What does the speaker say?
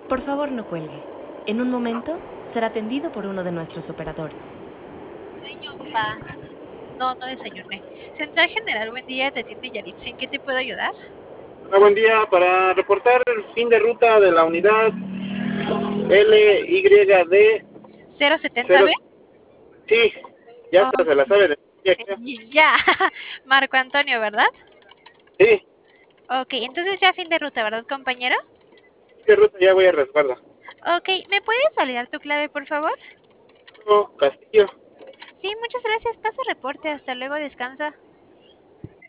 Por favor, no cuelgue. En un momento será atendido por uno de nuestros operadores. Sueño, pa. No, no desayuné. Central General, buen día, te atiende Yaritza. ¿En qué te puedo ayudar? Hola, buen día. Para reportar el fin de ruta de la unidad LYD 070B. 0. Sí, ya hasta se la Ok. sabe de memoria, creo. Ya. Marco Antonio, ¿verdad? Sí, Ok, entonces ya fin de ruta, ¿verdad, compañero? fin de ruta ya voy a resguardo. Ok, ¿me puedes validar tu clave, por favor? Castillo. Sí, muchas gracias. Paso reporte. Hasta luego, descansa.